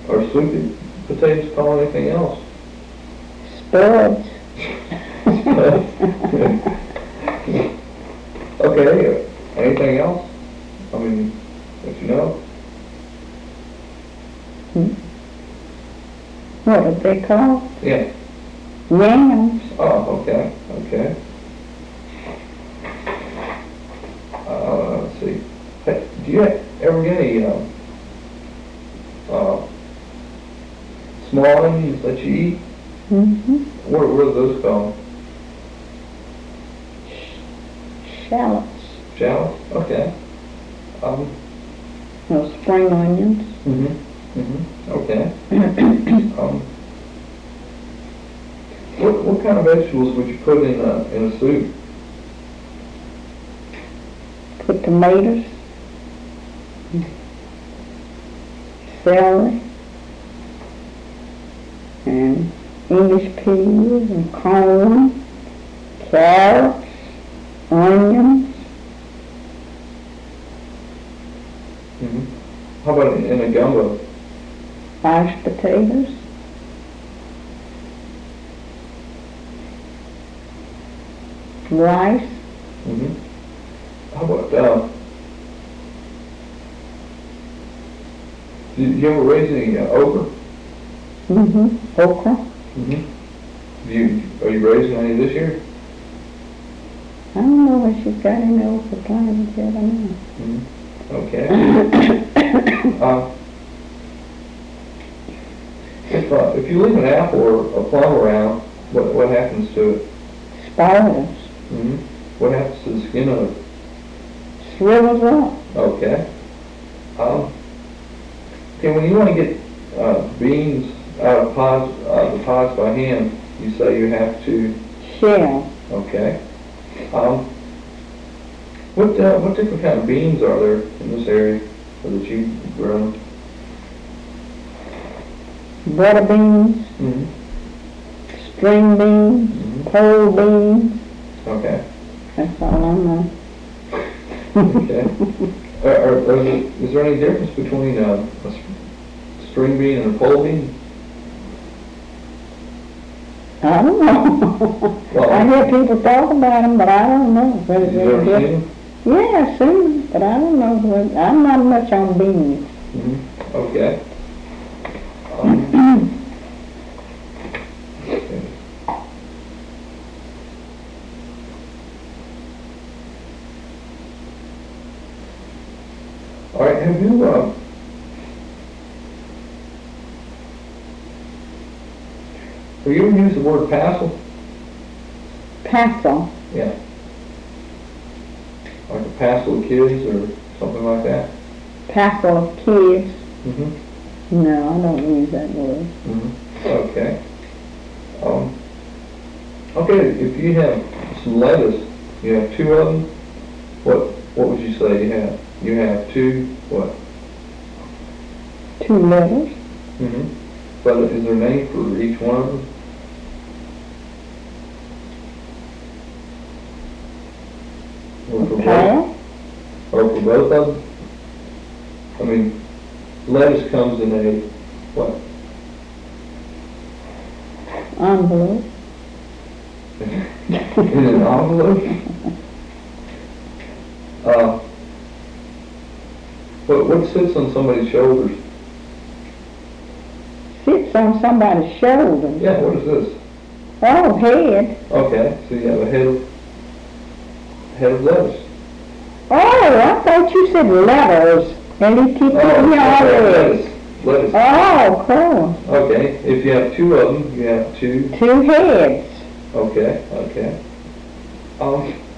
Are sweet potatoes called anything else? Spuds. Okay, anything else? I mean, if you know. What are they called? Yeah. Yams. Oh, okay, okay. Let's see. Hey, do you ever get any small onions that you eat? Mm-hmm. What are those called? Shallots. Shallots? Okay. Those spring onions. Okay. What kind of vegetables would you put in a soup? Put tomatoes, celery, and English peas, and corn, carrots, onions. How about in a gumbo? Mashed potatoes, rice. How about, did you ever raise any okra? Okra. Are you raising any this year? I don't know if she's got any okra plants yet, I don't know. Okay. If you leave an apple or a plum around, what happens to it? Spoils. What happens to the skin of it? Shrivels up. Okay. Okay, when you want to get beans out of the pods by hand, you say you have to Shell. Okay. What different kind of beans are there in this area that you've grown? Butter beans, string beans, pole beans. Okay. That's all I know. Okay. Is there any difference between a string bean and a pole bean? I don't know. Well, I hear people talk about them, but I don't know. Have you ever seen them? Yeah, I've seen them, but I don't know. I'm not much on beans. Okay. All right, have you ever used the word passel? Passel. Yeah. Like a passel of kids or something like that? Passel of kids. No, I don't use that word. Okay. Okay, if you have some lettuce, you have two of them, what would you say you have? You have two, what? 2 letters. But is there a name for each one of them? Or for both? Or for both of them? I mean, lettuce comes in a, what? Envelope. In an envelope? What sits on somebody's shoulders? Sits on somebody's shoulder. Yeah, what is this? Oh, head. Okay, so you have a head of lettuce. Oh, I thought you said letters. And you keep putting your lettuce. Oh, cool. Okay, if you have two of them, you have two. 2 heads. Okay.